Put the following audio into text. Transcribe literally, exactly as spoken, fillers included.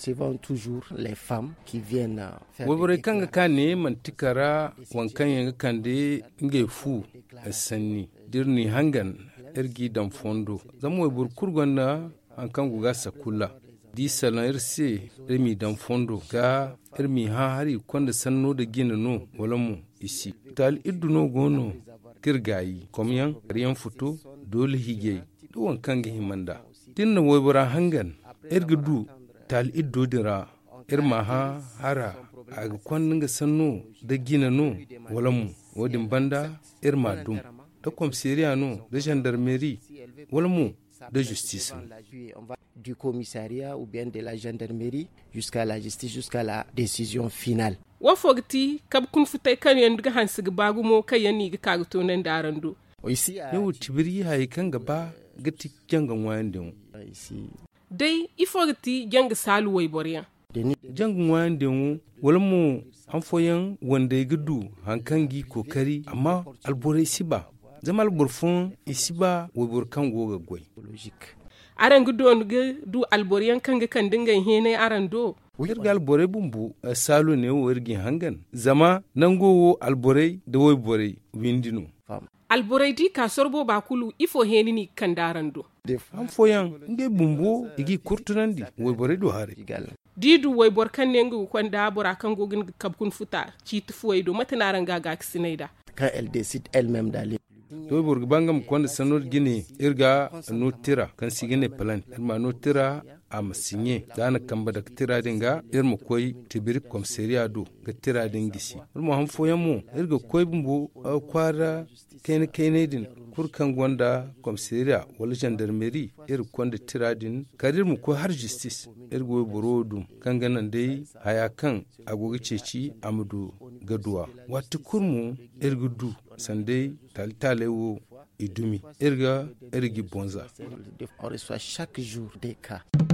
recevons toujours les femmes qui viennent faire wobore kanga kane mantikara wankan yanga kande nge fu sanni dirni hangan ergi dan fondo zamo bor kurgonna an kan guga sakula di salan irse remi dan fondo ga irmi ha hari konda sanno da gina no wala mu isi tal idduno gono kirgayi komyan riyan futo dole hige do wankan ga himanda dinna wobora hangan ergi du tal iddo dira irma ha hara a kwanin ga sanno da gina no wala mu wadin banda irma dum da komisariya no da gendarmerie wala mu de justice du commissariat ou bien de la gendarmerie jusqu'à la justice jusqu'à la décision finale. Wa fogti kab kun futai kan yan daga hansu ga bagu mo kai yan ni ga kaguto nan darando. Yau tibiri hay kan gaba gati jangan wayan din. Dai ifogti janga salu wai boriyan. Jangan wayan din wala mu an foyan wanda ya gudu hankangi kokari amma alborai siba zamal burfun isiba wabur kan goga goy aran gudo ga du alboriyan kan ga kan dingan hene aran do wirga albore bumbu salu ne wirgi hangan zama nangowo albore da woy bore windino albore di ka sorbo ba kulu ifo hene ni kan daran do am foyan nge bumbu igi kurtunandi woy bore do hare didu woy bor kan ne ngu kon da bora kan gogin kabkun futa ci tufuwai do matanaran gaga kisinaida quand elle décide elle-même d'aller to burg bangam konda sanor gine irga no tira kan sigine plan irma no tira am sinye dana kamba da tira dinga irma koy tibiri komisariya do ga tira dingisi irma han foyamo irga koy bumbu kwara kene kene din kurkan gonda komisariya wala gendarmerie ir konda tira din kadir mu ko har justice irgo borodum kan ganan dai hayakan agogi ceci amdu gaduwa wata kurmu irgudu sandai talitalewo idumi irga irgi bonza on reçoit chaque jour des cas